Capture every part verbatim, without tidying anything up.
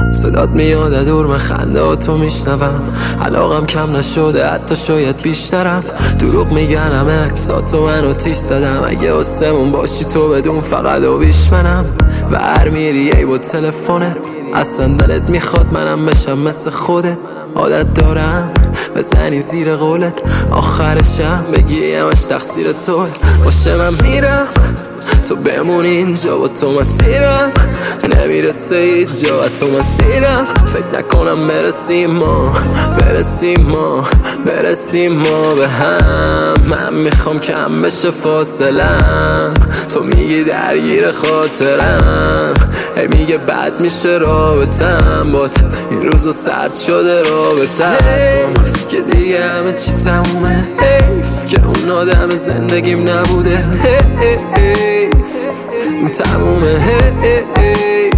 صدات میاد دور من خنده ها تو میشنوم، علاقم کم نشده حتی شاید بیشترم. دروغ میگنم عکساتو منو تیش زدم، اگه آسمون باشی تو بدون فقط و بیش منم. و هر میری ای با تلفنت اصلا دلت میخواد منم بشم مثل خودت. عادت دارم بزنی زیر قولت، آخرشم بگی همش تقصیر توه. باشه من میرم تو بمونی اینجا، با تو مسیرم نمیرسه هیچ جا، تو مسیرم فکر نکنم برسیم ما برسیم ما برسیم ما به هم. من میخوام کم بشه فاصلم، تو میگی درگیر خاطرم، هی میگه بد میشه رابطم بات، این روزا سرد شده رابطم. حیف که دیگه همه چی تمومه، حیف که اون آدم زندگیم نبوده، حیف این تمومه. هی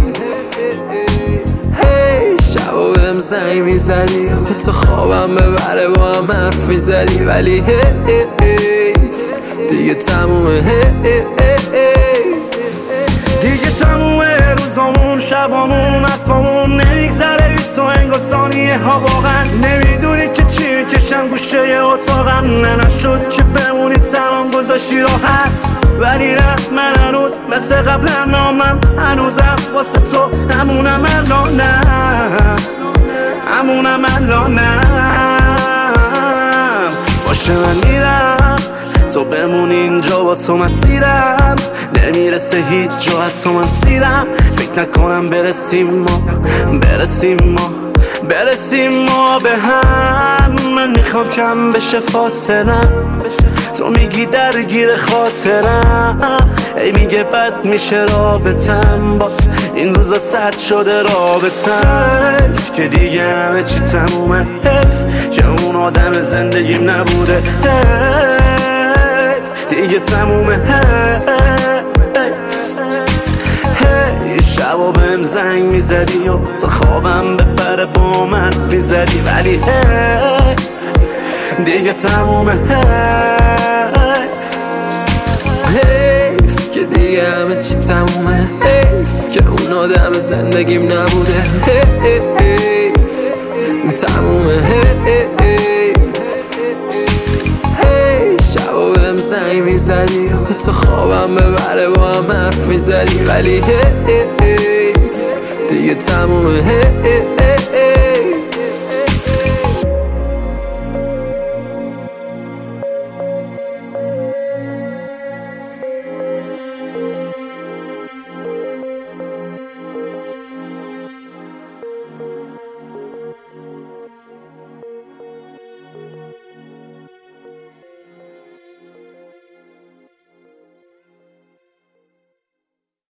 شبا بهم زنگ میزدی، به تو خوابم ببره با هم حرف میزدی، ولی هی دیگه تمومه. دیگه تمومه روزامون، شبامون، حرفامون نمیگذره هیچ تو انگار ثانیه ها. واقعا نمیدونی که چی میکشم گوشه اتاقم، نه نشد که بمونی تمام گذاشتی راحت. ولی نه من هنوز مثل قبل نامم، هنوزم واسه تو همونم الانم، همونم الانم. باشه من میرم تو بمونی اینجا، با تو مسیرم نمیرسه هیچ جا، حتی من سیرم فکر نکنم برسیم ما برسیم ما برسیم ما به هم. من میخوام کم بشه فاصلم، تو میگی درگیر خاطرم، ای میگه بد میشه رابطم بات، این روزا سرد شده رابطم. حیف که دیگه همه چی تمومه، حیف که اون آدم زندگیم نبوده، حیف دیگه تمومه. هی شبا بهم زنگ میزدی و تا خوابم بپره با من میزدی، ولی حیف دیگه تمومه. حیف که دیگه همه چی تمومه، حیف که اون آدم زندگیم نبوده، حیف این تمومه. هی شبا بهم زنگ میزدی و تو خوابم ببره با هم حرف میزدی، ولی حیف دیگه تمومه.